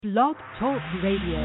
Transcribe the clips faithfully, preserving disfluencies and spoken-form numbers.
Blog Talk Radio.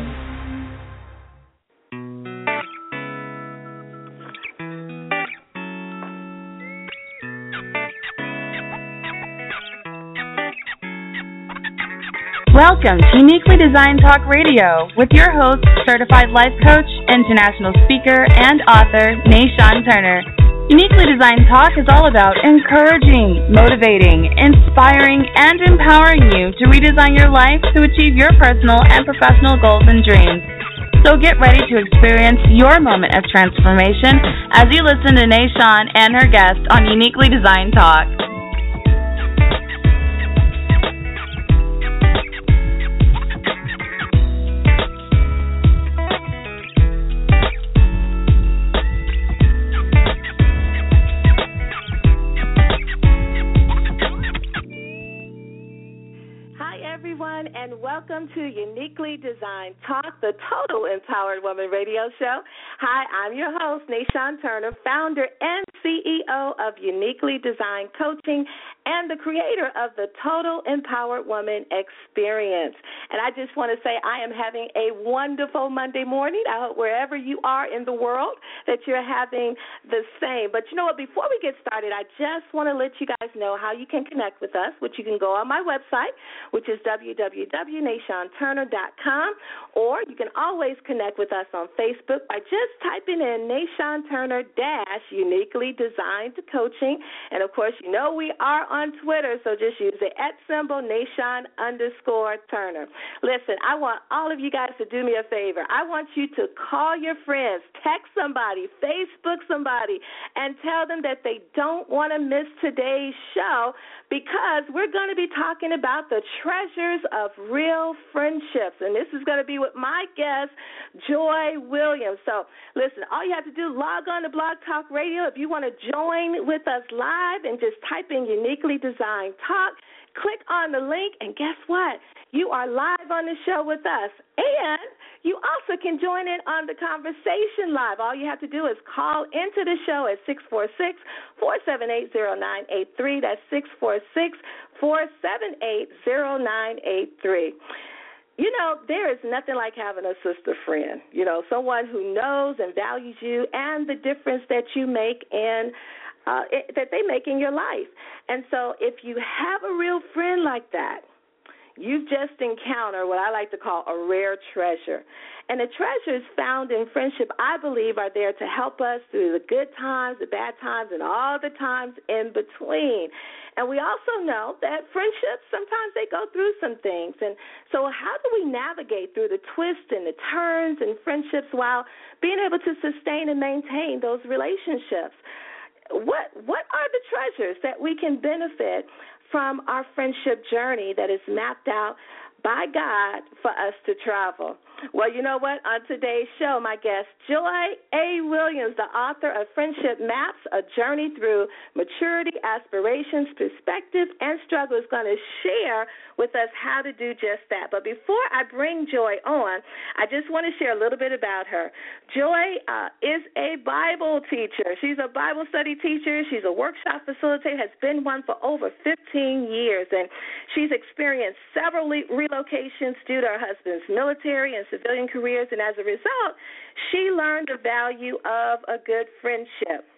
Welcome to Uniquely Designed Talk Radio with your host, certified life coach, international speaker, and author, Nayshawn Turner. Uniquely Designed Talk is all about encouraging, motivating, inspiring, and empowering you to redesign your life to achieve your personal and professional goals and dreams. So get ready to experience your moment of transformation as you listen to Nayshawn and her guest on Uniquely Designed Talk. And welcome to Uniquely Designed Talk, the Total Empowered Woman radio show. Hi, I'm your host, Nayshawn Turner, founder and C E O of Uniquely Designed Coaching and the creator of the Total Empowered Woman Experience. And I just want to say I am having a wonderful Monday morning. I hope wherever you are in the world that you're having the same. But you know what, before we get started, I just want to let you guys know how you can connect with us, which you can go on my website, which is w w w dot nayshawn turner dot com, or you can always connect with us on Facebook by just typing in Nayshawn Turner dash Uniquely Designed Coaching. And, of course, you know we are on Twitter, so just use the at symbol Nayshawn underscore Turner. Listen, I want all of you guys to do me a favor. I want you to call your friends, text somebody, Facebook somebody, and tell them that they don't want to miss today's show because we're going to be talking about the treasures of real friendships. And this is going to be with my guest, Joy Williams. So, listen, all you have to do, log on to Blog Talk Radio. If you want to join with us live and just type in Uniquely Designed Talk, click on the link, and guess what? You are live on the show with us. And you also can join in on the conversation live. All you have to do is call into the show at six four six, four seven eight, zero nine eight three. That's six four six, four seven eight, zero nine eight three. You know, there is nothing like having a sister friend, you know, someone who knows and values you and the difference that you make in uh, it, that they make in your life. And so if you have a real friend like that, you've just encountered what I like to call a rare treasure. And the treasures found in friendship, I believe, are there to help us through the good times, the bad times, and all the times in between. And we also know that friendships, sometimes they go through some things. And so how do we navigate through the twists and the turns in friendships while being able to sustain and maintain those relationships? What what are the treasures that we can benefit from our friendship journey that is mapped out by God for us to travel? Well, you know what? On today's show, my guest, Joy A. Williams, the author of Friendship Maps, A Journey Through Maturity, Aspirations, Perspective, and Struggle, is going to share with us how to do just that. But before I bring Joy on, I just want to share a little bit about her. Joy uh, is a Bible teacher. She's a Bible study teacher. She's a workshop facilitator, has been one for over fifteen years, and she's experienced several relocations due to her husband's military and civilian careers, and as a result, she learned the value of a good friendship.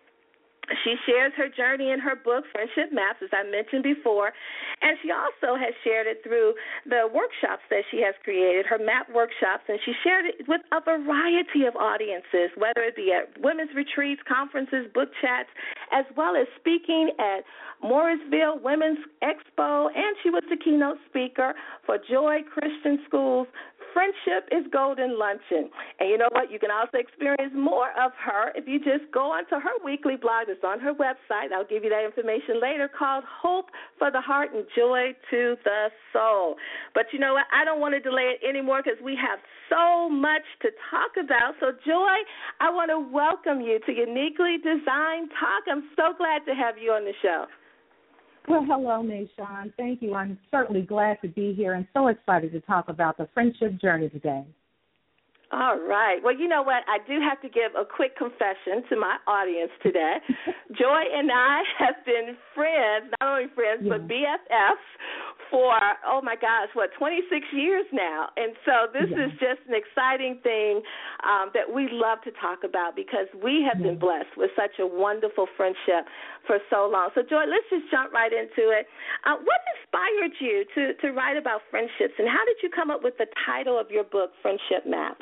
She shares her journey in her book, Friendship Maps, as I mentioned before, and she also has shared it through the workshops that she has created, her map workshops, and she shared it with a variety of audiences, whether it be at women's retreats, conferences, book chats, as well as speaking at Morrisville Women's Expo, and she was the keynote speaker for Joy Christian School's Friendship is Golden Luncheon. And you know what? You can also experience more of her if you just go onto her weekly blog that's on her website. I'll give you that information later, called Hope for the Heart and Joy to the Soul. But you know what? I don't want to delay it anymore because we have so much to talk about. So, Joy, I want to welcome you to Uniquely Designed Talk. I'm so glad to have you on the show. Well, hello, Nayshawn. Thank you. I'm certainly glad to be here and so excited to talk about the friendship journey today. All right. Well, you know what? I do have to give a quick confession to my audience today. Joy and I have been friends, not only friends, yeah. but B F Fs for, oh, my gosh, what, twenty-six years now. And so this yeah. is just an exciting thing um, that we love to talk about because we have yeah. been blessed with such a wonderful friendship for so long. So, Joy, let's just jump right into it. Uh, what inspired you to, to write about friendships, and how did you come up with the title of your book, Friendship Maps?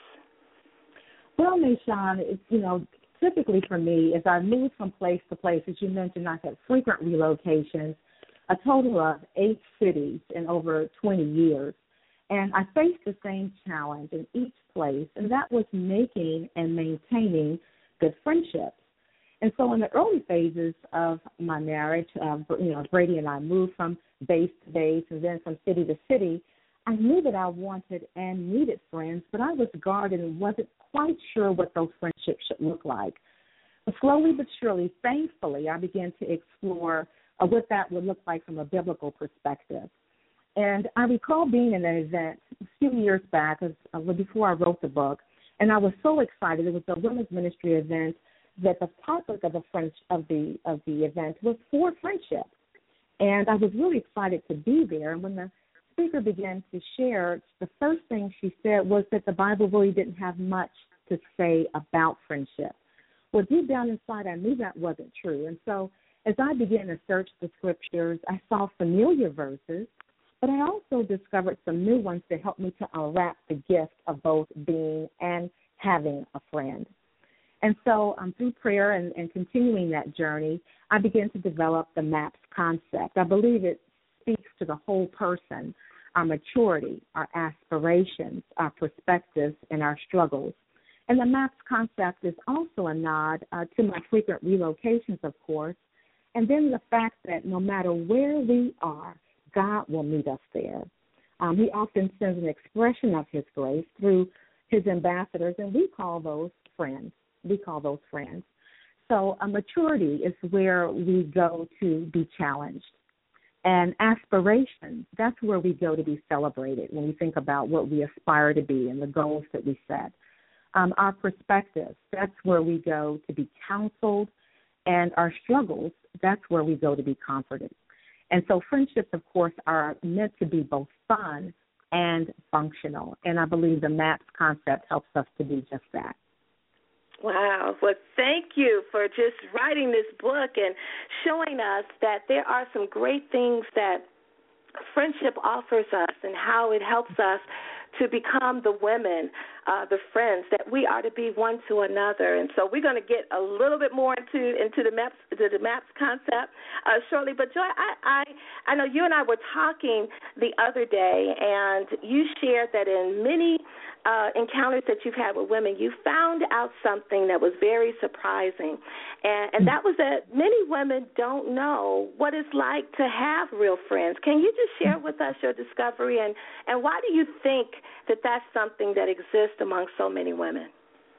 Well, Mayshawn, it's, you know, typically for me, as I moved from place to place, as you mentioned, I had frequent relocations, a total of eight cities in over twenty years. And I faced the same challenge in each place, and that was making and maintaining good friendships. And so in the early phases of my marriage, uh, you know, Brady and I moved from base to base and then from city to city. I knew that I wanted and needed friends, but I was guarded and wasn't quite sure what those friendships should look like. But slowly but surely, thankfully, I began to explore uh, what that would look like from a biblical perspective. And I recall being in an event a few years back, as, uh, before I wrote the book, and I was so excited. It was a women's ministry event that the topic of the French of the of the event was for friendship, and I was really excited to be there. And when the speaker began to share, the first thing she said was that the Bible really didn't have much to say about friendship. Well, deep down inside, I knew that wasn't true. And so as I began to search the scriptures, I saw familiar verses, but I also discovered some new ones that helped me to unwrap the gift of both being and having a friend. And so um, through prayer and, and continuing that journey, I began to develop the MAPS concept. I believe it speaks to the whole person, our maturity, our aspirations, our perspectives, and our struggles. And the MAPS concept is also a nod uh, to my frequent relocations, of course, and then the fact that no matter where we are, God will meet us there. Um, he often sends an expression of his grace through his ambassadors, and we call those friends. We call those friends. So a maturity is where we go to be challenged. And aspirations, that's where we go to be celebrated when we think about what we aspire to be and the goals that we set. Um, our perspectives, that's where we go to be counseled. And our struggles, that's where we go to be comforted. And so friendships, of course, are meant to be both fun and functional. And I believe the MAPS concept helps us to do just that. Wow. Well, thank you for just writing this book and showing us that there are some great things that friendship offers us and how it helps us to become the women, uh, the friends that we are to be one to another. And so we're going to get a little bit more into into the MAPS the, the MAPS concept uh, shortly. But Joy, I, I I know you and I were talking the other day, and you shared that in many uh, encounters that you've had with women, you found out something that was very surprising, and, and that was that many women don't know what it's like to have real friends. Can you just share with us your discovery, and, and why do you think that that's something that exists among so many women?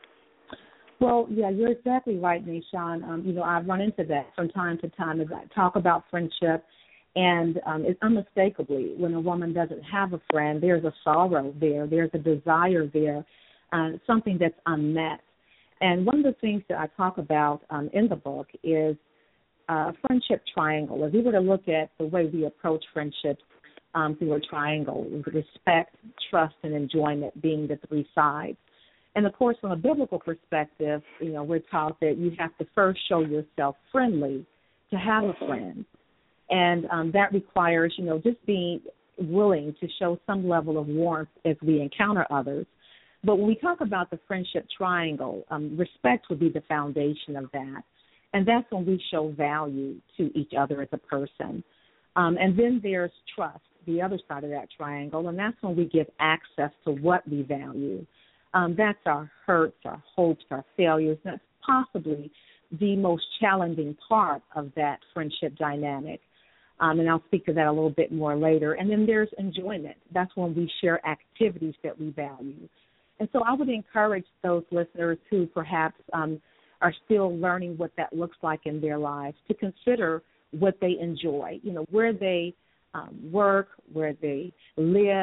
Well, yeah, you're exactly right, Nishan. Um, you know, I run into that from time to time as I talk about friendship, and um, it's unmistakably when a woman doesn't have a friend, there's a sorrow there, there's a desire there, uh, something that's unmet. And one of the things that I talk about um, in the book is uh, a friendship triangle. If we were to look at the way we approach friendships um, through a triangle, respect, trust, and enjoyment being the three sides. And, of course, from a biblical perspective, you know, we're taught that you have to first show yourself friendly to have a friend. And um, that requires, you know, just being willing to show some level of warmth as we encounter others. But when we talk about the friendship triangle, um, respect would be the foundation of that. And that's when we show value to each other as a person. Um, and then there's trust, the other side of that triangle, and that's when we give access to what we value. Um, that's our hurts, our hopes, our failures. That's possibly the most challenging part of that friendship dynamic. Um, and I'll speak to that a little bit more later. And then there's enjoyment. That's when we share activities that we value. And so I would encourage those listeners who perhaps um, are still learning what that looks like in their lives to consider what they enjoy, you know, where they um, work, where they live,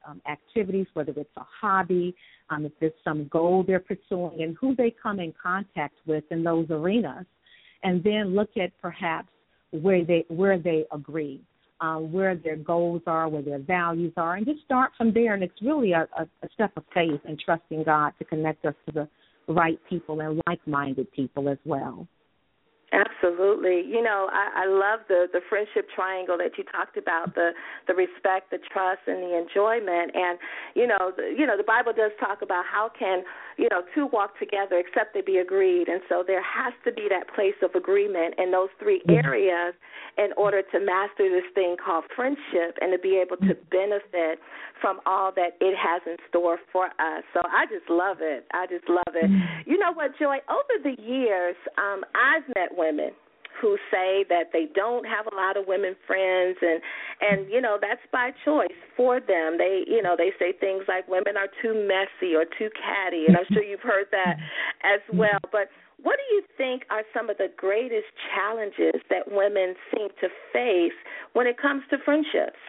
um, activities, whether it's a hobby, um, if there's some goal they're pursuing, and who they come in contact with in those arenas, and then look at perhaps where they where they agree, uh, where their goals are, where their values are, and just start from there. And it's really a, a, a step of faith and trusting God to connect us to the right people and like-minded people as well. Absolutely. You know, I, I love the, the friendship triangle that you talked about, the the respect, the trust, and the enjoyment. And, you know, the, you know, the Bible does talk about how can, you know, two walk together except they be agreed. And so there has to be that place of agreement in those three areas in order to master this thing called friendship and to be able to benefit from all that it has in store for us. So I just love it. I just love it. You know what, Joy? Over the years, um, I've met women who say that they don't have a lot of women friends, and and you know that's by choice for them. They you know they say things like women are too messy or too catty, and I'm sure you've heard that as well. But what do you think are some of the greatest challenges that women seem to face when it comes to friendships?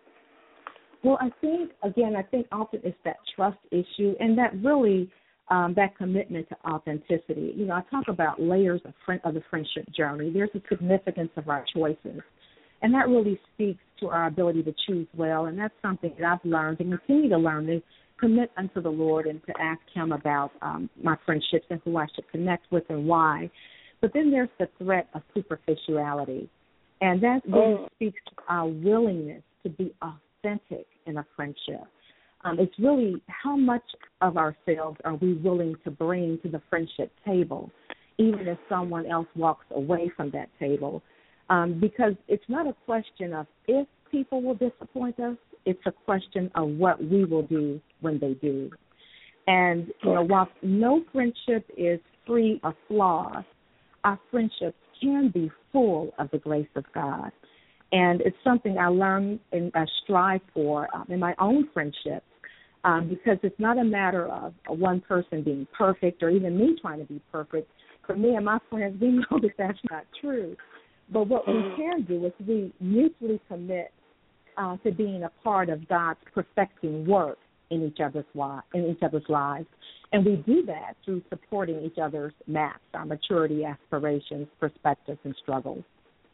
Well, I think, again, I think often it's that trust issue and that really um, that commitment to authenticity. You know, I talk about layers of, friend, of the friendship journey. There's a significance of our choices, and that really speaks to our ability to choose well, and that's something that I've learned and continue to learn, to commit unto the Lord and to ask Him about um, my friendships and who I should connect with and why. But then there's the threat of superficiality, and that really oh. speaks to our willingness to be authentic in a friendship. Um, it's really how much of ourselves are we willing to bring to the friendship table, even if someone else walks away from that table. Um, because it's not a question of if people will disappoint us, it's a question of what we will do when they do. And, you know, while no friendship is free of flaws, our friendships can be full of the grace of God. And it's something I learn and I strive for um, in my own friendships, um, because it's not a matter of one person being perfect or even me trying to be perfect. For me and my friends, we know that that's not true. But what we can do is we mutually commit uh, to being a part of God's perfecting work in each other's in each other's lives, and we do that through supporting each other's maps, our maturity, aspirations, perspectives, and struggles.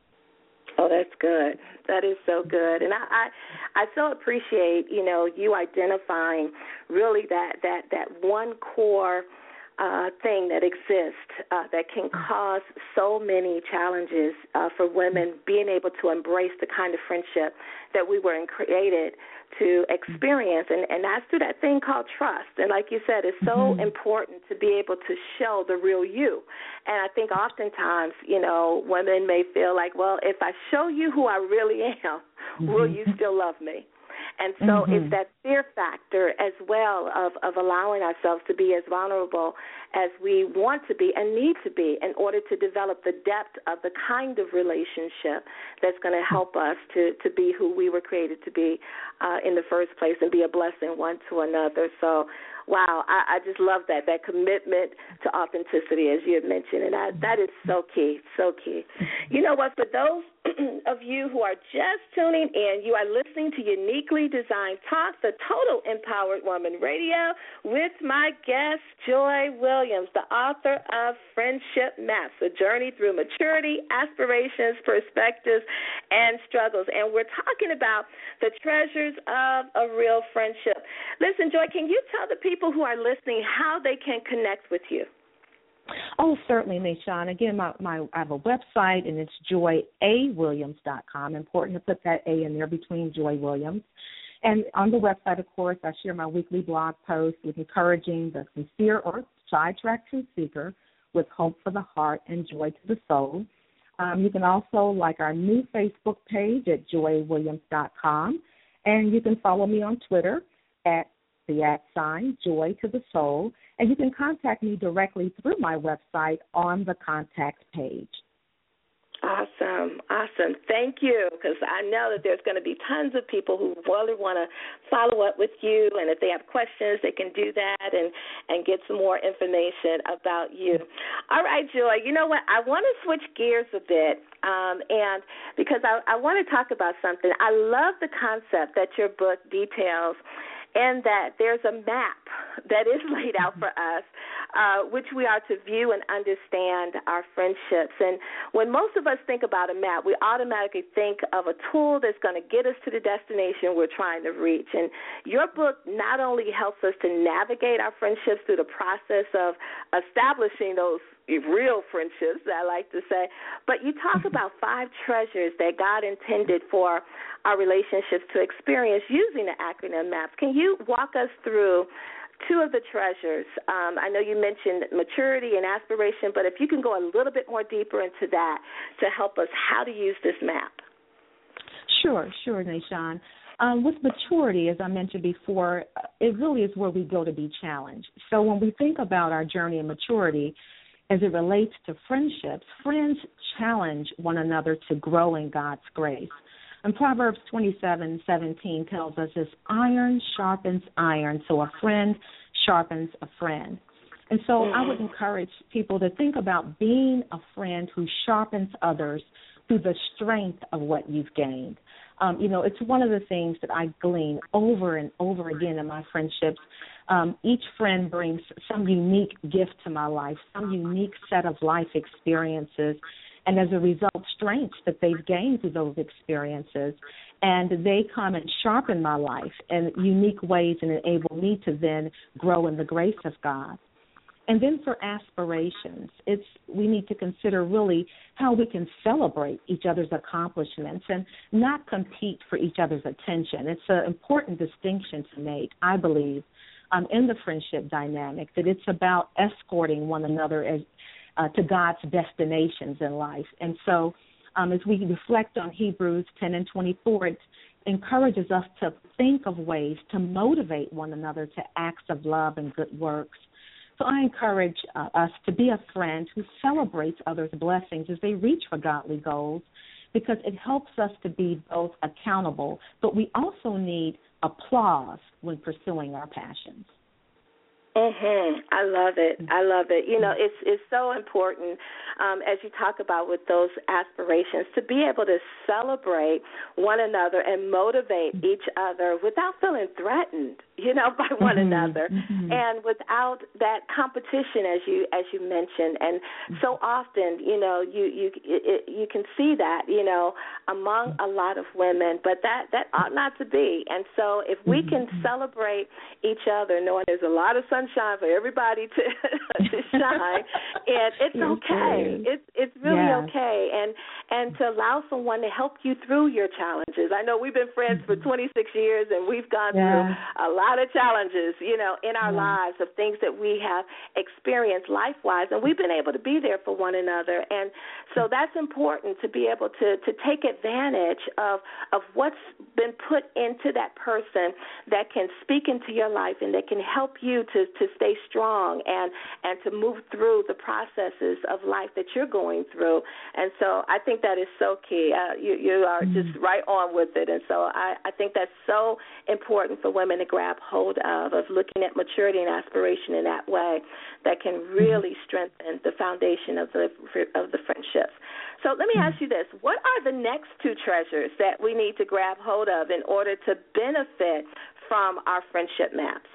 Oh, that's good. That is so good. And I, I, I so appreciate, you know, you identifying really that, that, that one core uh, thing that exists uh, that can cause so many challenges uh, for women being able to embrace the kind of friendship that we were created to experience, and, and that's through that thing called trust. And like you said, it's so mm-hmm. important to be able to show the real you. And I think oftentimes, you know, women may feel like, well, if I show you who I really am, mm-hmm. will you still love me? And so mm-hmm. it's that fear factor as well of, of allowing ourselves to be as vulnerable as we want to be and need to be in order to develop the depth of the kind of relationship that's going to help us to, to be who we were created to be uh, in the first place and be a blessing one to another. So, wow, I, I just love that, that commitment to authenticity, as you had mentioned, and I, that is so key, so key. You know what, for those of you who are just tuning in, you are listening to Uniquely Designed Talk, the Total Empowered Woman Radio, with my guest, Joy Williams, the author of Friendship Maps, a journey through maturity, aspirations, perspectives, and struggles. And we're talking about the treasures of a real friendship. Listen, Joy, can you tell the people who are listening how they can connect with you? Oh, certainly, Nishan. Again, my, my I have a website, and it's joy a williams dot com. Important to put that A in there between Joy Williams. And on the website, of course, I share my weekly blog posts with encouraging the sincere or sidetracked truth seeker with hope for the heart and joy to the soul. Um, you can also like our new Facebook page at joy williams dot com, and you can follow me on Twitter at the at sign, Joy to the Soul, and you can contact me directly through my website on the contact page. Awesome, awesome. Thank you, because I know that there's going to be tons of people who really want to follow up with you, and if they have questions, they can do that and, and get some more information about you. All right, Joy, you know what? I want to switch gears a bit, um, and because I, I want to talk about something. I love the concept that your book details in that there's a map that is laid out for us, uh, which we are to view and understand our friendships. And when most of us think about a map, we automatically think of a tool that's going to get us to the destination we're trying to reach. And your book not only helps us to navigate our friendships through the process of establishing those real friendships, I like to say, but you talk about five treasures that God intended for our relationships to experience using the acronym MAPS. Can you walk us through two of the treasures? Um, I know you mentioned maturity and aspiration, but if you can go a little bit more deeper into that to help us how to use this map. Sure, sure, Nashawn. Um, with maturity, as I mentioned before, it really is where we go to be challenged. So when we think about our journey in maturity, as it relates to friendships, friends challenge one another to grow in God's grace. And Proverbs twenty-seven seventeen tells us this: iron sharpens iron, so a friend sharpens a friend. And so mm-hmm. I would encourage people to think about being a friend who sharpens others through the strength of what you've gained. Um, you know, it's one of the things that I glean over and over again in my friendships. Um, each friend brings some unique gift to my life, some unique set of life experiences, and as a result, strengths that they've gained through those experiences. And they come and sharpen my life in unique ways and enable me to then grow in the grace of God. And then for aspirations, it's we need to consider really how we can celebrate each other's accomplishments and not compete for each other's attention. It's an important distinction to make, I believe, um, in the friendship dynamic, that it's about escorting one another as, uh, to God's destinations in life. And so um, as we reflect on Hebrews ten and twenty-four, it encourages us to think of ways to motivate one another to acts of love and good works. So I encourage uh, us to be a friend who celebrates others' blessings as they reach for godly goals, because it helps us to be both accountable, but we also need applause when pursuing our passions. Mhm. I love it. I love it. You know, it's it's so important um, as you talk about with those aspirations to be able to celebrate one another and motivate each other without feeling threatened, you know, by one mm-hmm. another, mm-hmm. and without that competition, as you as you mentioned. And so often, you know, you you it, you can see that, you know, among a lot of women, but that that ought not to be. And so, if we can celebrate each other, knowing there's a lot of sunshine for everybody to to shine, and it's okay. It's it's really yeah. okay, and and to allow someone to help you through your challenges. I know we've been friends for twenty-six years, and we've gone yeah. through a lot of challenges, you know, in our yeah. lives of things that we have experienced life-wise, and we've been able to be there for one another. And so that's important, to be able to to take advantage of of what's been put into that person that can speak into your life and that can help you to to stay strong and and to move through the processes of life that you're going through. And so I think that is so key. Uh, you, you are mm-hmm. just right on with it. And so I, I think that's so important for women to grab hold of, of looking at maturity and aspiration in that way that can really mm-hmm. strengthen the foundation of the of the friendships. So let me mm-hmm. ask you this. What are the next two treasures that we need to grab hold of in order to benefit from our friendship maps?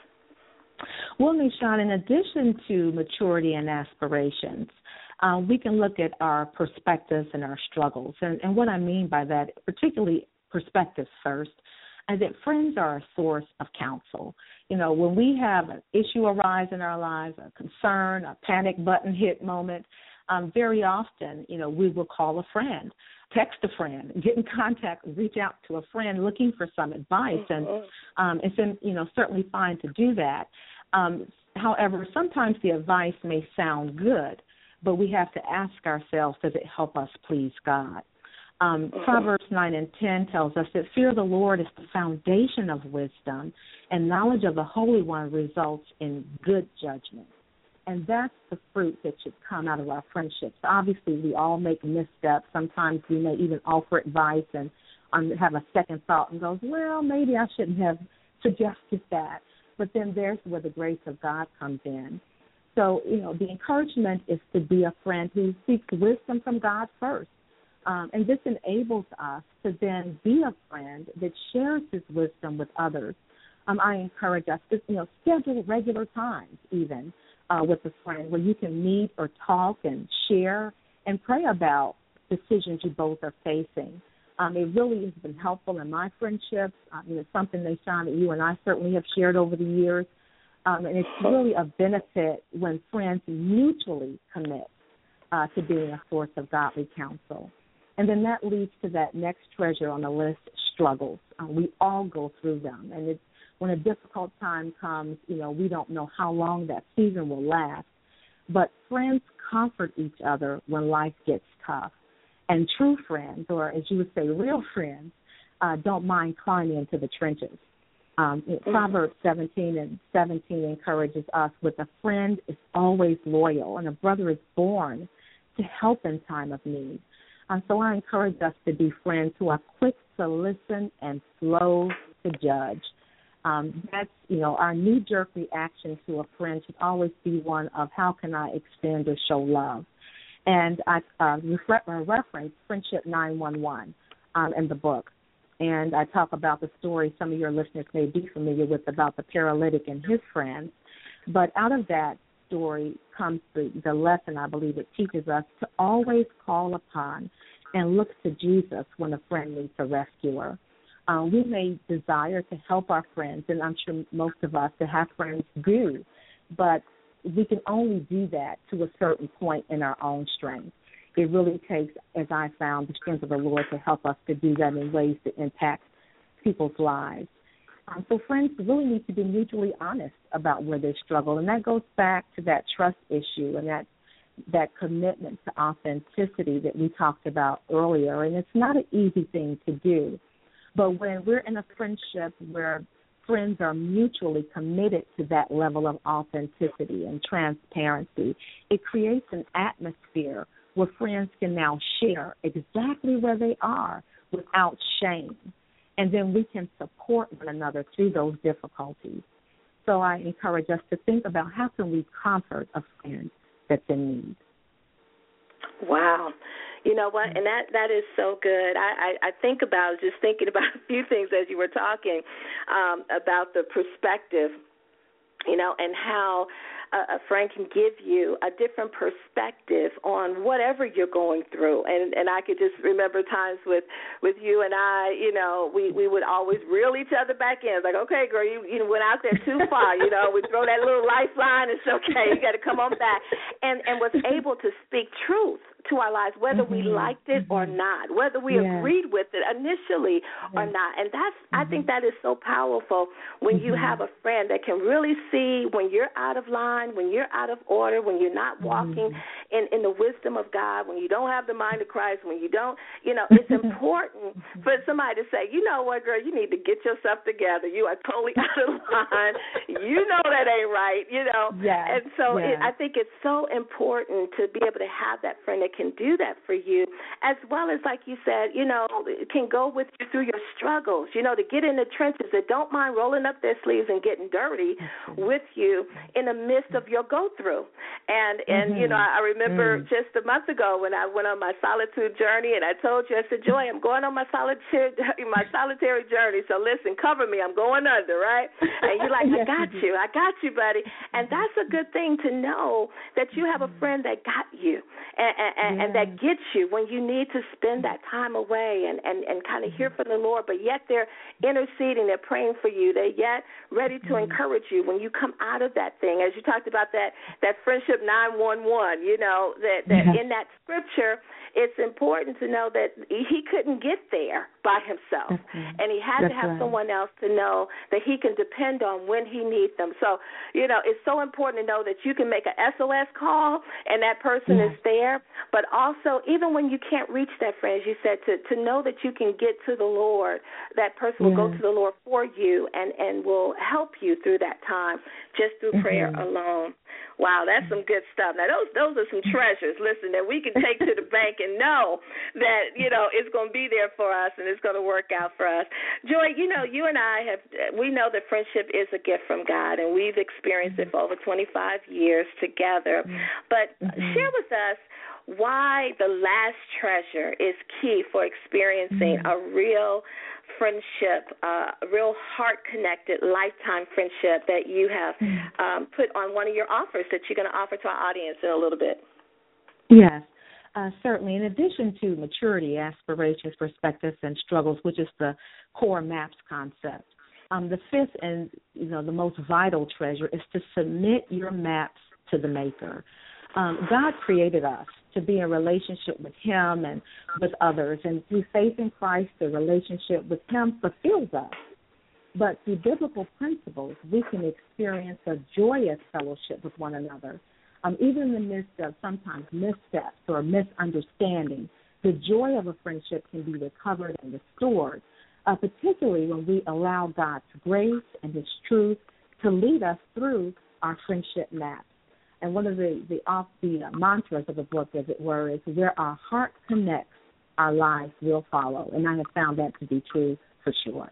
Well, Nishan, in addition to maturity and aspirations, uh, we can look at our perspectives and our struggles. And, and what I mean by that, particularly perspectives first, is that friends are a source of counsel. You know, when we have an issue arise in our lives, a concern, a panic button hit moment, um, very often, you know, we will call a friend, text a friend, get in contact, reach out to a friend looking for some advice. And um, it's, in, you know, certainly fine to do that. Um, however, sometimes the advice may sound good, but we have to ask ourselves, does it help us please God? Um, mm-hmm. Proverbs nine and ten tells us that fear of the Lord is the foundation of wisdom, and knowledge of the Holy One results in good judgment. And that's the fruit that should come out of our friendships. Obviously, we all make missteps. Sometimes we may even offer advice and um, have a second thought and goes, well, maybe I shouldn't have suggested that. But then there's where the grace of God comes in. So, you know, the encouragement is to be a friend who seeks wisdom from God first. Um, and this enables us to then be a friend that shares his wisdom with others. um, I encourage us to, you know, schedule regular times even uh, with a friend where you can meet or talk and share and pray about decisions you both are facing. Um, it really has been helpful in my friendships. I mean, it's something, Nashawn, that you and I certainly have shared over the years. Um, and it's really a benefit when friends mutually commit uh, to being a source of godly counsel. And then that leads to that next treasure on the list, struggles. Um, we all go through them. And it's, when a difficult time comes, you know, we don't know how long that season will last. But friends comfort each other when life gets tough. And true friends, or as you would say, real friends, uh, don't mind climbing into the trenches. Um, mm-hmm. Proverbs seventeen and seventeen encourages us with a friend is always loyal, and a brother is born to help in time of need. Um, so I encourage us to be friends who are quick to listen and slow to judge. Um, that's, you know, our knee-jerk reaction to a friend should always be one of how can I extend or show love. And I uh, refer- reference Friendship nine one one um, in the book. And I talk about the story some of your listeners may be familiar with about the paralytic and his friends. But out of that story comes the, the lesson, I believe it teaches us, to always call upon and look to Jesus when a friend needs a rescuer. Uh, we may desire to help our friends, and I'm sure most of us that have friends do, but we can only do that to a certain point in our own strength. It really takes, as I found, the strength of the Lord to help us to do that in ways that impact people's lives. Um, so friends really need to be mutually honest about where they struggle, and that goes back to that trust issue and that that commitment to authenticity that we talked about earlier. And it's not an easy thing to do, but when we're in a friendship where friends are mutually committed to that level of authenticity and transparency, it creates an atmosphere where friends can now share exactly where they are without shame. And then we can support one another through those difficulties. So I encourage us to think about how can we comfort a friend that's in need. Wow. You know what? And that, that is so good. I, I, I think about, just thinking about a few things as you were talking um, about the perspective, you know, and how a, a friend can give you a different perspective on whatever you're going through. And and I could just remember times with, with you and I, you know, we, we would always reel each other back in. It's like, okay, girl, you, you went out there too far. You know, we throw that little lifeline. It's okay. You got to come on back. And, and was able to speak truth to our lives, whether mm-hmm. we liked it or not, whether we yeah. agreed with it initially yeah. or not. And that's, mm-hmm. I think that is so powerful when mm-hmm. you have a friend that can really see when you're out of line, when you're out of order, when you're not walking mm-hmm. in, in the wisdom of God, when you don't have the mind of Christ, when you don't, you know, it's important for somebody to say, you know what, girl, you need to get yourself together. You are totally out of line. You know that ain't right, you know. Yes. And so yes. it, I think it's so important to be able to have that friend that can do that for you, as well as, like you said, you know, can go with you through your struggles, you know, to get in the trenches, that don't mind rolling up their sleeves and getting dirty mm-hmm. with you in the midst of your go-through. And, and mm-hmm. you know, I remember mm-hmm. just a month ago when I went on my solitude journey, and I told you, I said, Joy, I'm going on my solitude, my solitary journey, so listen, cover me, I'm going under, right? And you're like, I got you, I got you, buddy. And that's a good thing to know, that you have a friend that got you, and, and, and, yeah. and that gets you when you need to spend that time away and, and, and kind of hear from the Lord, but yet they're interceding, they're praying for you, they're yet ready to mm-hmm. encourage you when you come out of that thing. As you talked about that, that Friendship nine one one, you know, that, that yeah. in that scripture, it's important to know that he couldn't get there by himself, right. and he had That's to have right. someone else to know that he can depend on when he needs them. So, you know, it's so important to know that you can make an S O S call and that person yeah. is there, but also even when you can't reach that friend, as you said, to, to know that you can get to the Lord, that person will yeah. go to the Lord for you and, and will help you through that time just through mm-hmm. prayer alone. Wow, that's some good stuff. Now, those those are some treasures, listen, that we can take to the bank and know that, you know, it's going to be there for us and it's going to work out for us. Joy, you know, you and I have, we know that friendship is a gift from God, and we've experienced it for over twenty-five years together. But mm-hmm. share with us, why the last treasure is key for experiencing mm-hmm. a real friendship, uh, a real heart-connected, lifetime friendship that you have mm-hmm. um, put on one of your offers that you're going to offer to our audience in a little bit. Yes, uh, certainly. In addition to maturity, aspirations, perspectives, and struggles, which is the core MAPS concept, um, the fifth and you know the most vital treasure is to submit your MAPS to the Maker. Um, God created us to be in relationship with Him and with others, and through faith in Christ, the relationship with Him fulfills us. But through biblical principles, we can experience a joyous fellowship with one another. Um, even in the midst of sometimes missteps or misunderstanding, the joy of a friendship can be recovered and restored, uh, particularly when we allow God's grace and His truth to lead us through our friendship maps. And one of the the, off, the uh, mantras of the book, as it were, is where our heart connects, our lives will follow. And I have found that to be true for sure.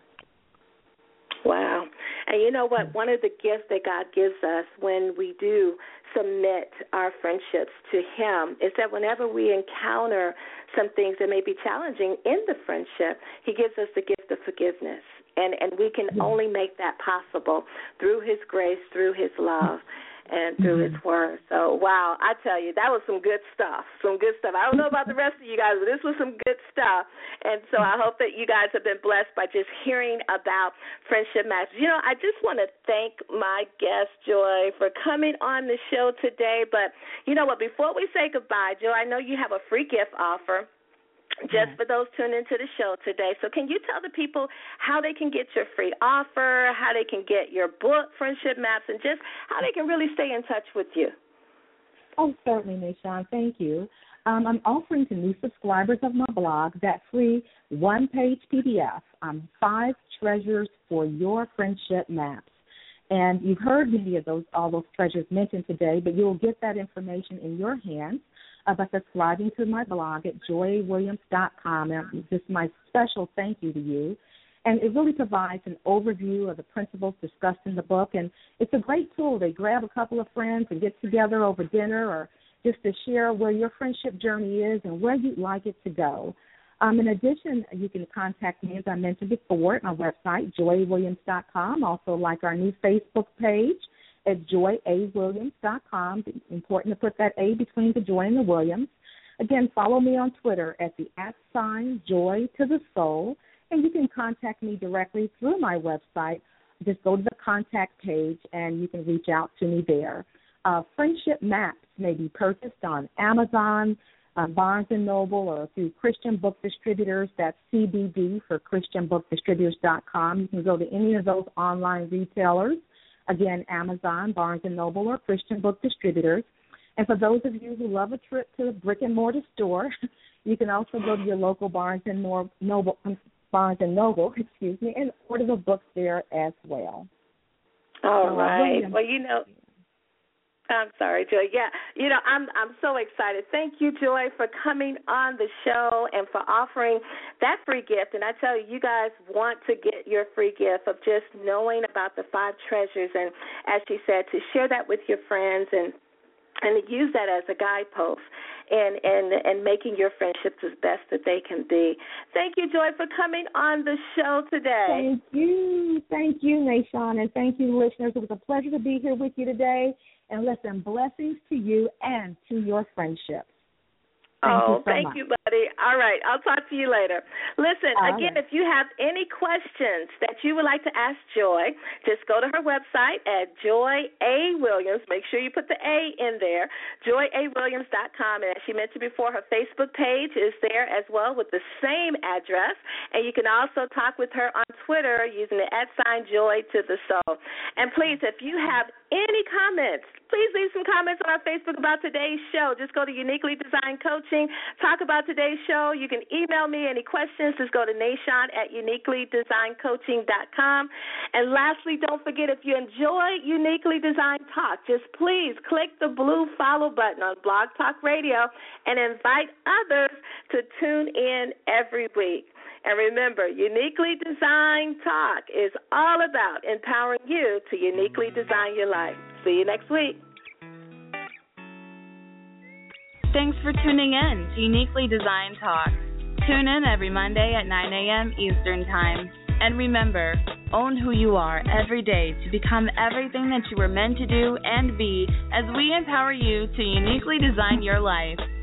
Wow. And you know what? One of the gifts that God gives us when we do submit our friendships to Him is that whenever we encounter some things that may be challenging in the friendship, He gives us the gift of forgiveness. And, and we can only make that possible through His grace, through His love, and through mm-hmm. His word. So, wow, I tell you, that was some good stuff, some good stuff. I don't know about the rest of you guys, but this was some good stuff. And so I hope that you guys have been blessed by just hearing about friendship matches. You know, I just want to thank my guest, Joy, for coming on the show today. But you know what, before we say goodbye, Joy, I know you have a free gift offer just for those tuned into the show today. So can you tell the people how they can get your free offer, how they can get your book, Friendship Maps, and just how they can really stay in touch with you? Oh, certainly, Nishan. Thank you. Um, I'm offering to new subscribers of my blog that free one-page P D F, um, Five Treasures for Your Friendship Maps. And you've heard many of those, all those treasures mentioned today, but you'll get that information in your hands Uh, by subscribing to my blog at joy williams dot com. And this is my special thank you to you. And it really provides an overview of the principles discussed in the book. And it's a great tool to grab a couple of friends and get together over dinner or just to share where your friendship journey is and where you'd like it to go. Um, in addition, you can contact me, as I mentioned before, at my website, joy williams dot com. Also, like our new Facebook page at joy a williams dot com. It's important to put that A between the Joy and the Williams. Again, follow me on Twitter at the at sign Joy to the Soul, and you can contact me directly through my website. Just go to the contact page, and you can reach out to me there. Uh, friendship Maps may be purchased on Amazon, uh, Barnes and Noble, or through Christian Book Distributors. That's C B D for christian book distributors dot com. You can go to any of those online retailers. Again, Amazon, Barnes and Noble, or Christian Book Distributors. And for those of you who love a trip to the brick-and-mortar store, you can also go to your local Barnes and Noble, Barnes and Noble, excuse me, and order the books there as well. All so, right. Uh, well, you know, I'm sorry, Joy. Yeah, you know, I'm I'm so excited. Thank you, Joy, for coming on the show and for offering that free gift. And I tell you, you guys want to get your free gift of just knowing about the five treasures, and as she said, to share that with your friends and and to use that as a guidepost and, and, and making your friendships as best that they can be. Thank you, Joy, for coming on the show today. Thank you. Thank you, Nishan, and thank you, listeners. It was a pleasure to be here with you today. And listen, blessings to you and to your friendships. Thank oh, you so thank much. you, buddy. All right, I'll talk to you later. Listen, All again, right. if you have any questions that you would like to ask Joy, just go to her website at Joy A. Williams. Make sure you put the A in there, joy a williams dot com. And as she mentioned before, her Facebook page is there as well with the same address. And you can also talk with her on Twitter using the at sign Joy to the Soul. And please, if you have any comments, please leave some comments on our Facebook about today's show. Just go to Uniquely Designed Coaching. Talk about today's show. You can email me any questions. Just go to Nashon at uniquely designed coaching dot com. And lastly, don't forget, if you enjoy Uniquely Designed Talk, just please click the blue follow button on Blog Talk Radio and invite others to tune in every week. And remember, Uniquely Designed Talk is all about empowering you to uniquely design your life. See you next week. Thanks for tuning in to Uniquely Designed Talk. Tune in every Monday at nine a.m. Eastern Time. And remember, own who you are every day to become everything that you were meant to do and be as we empower you to uniquely design your life.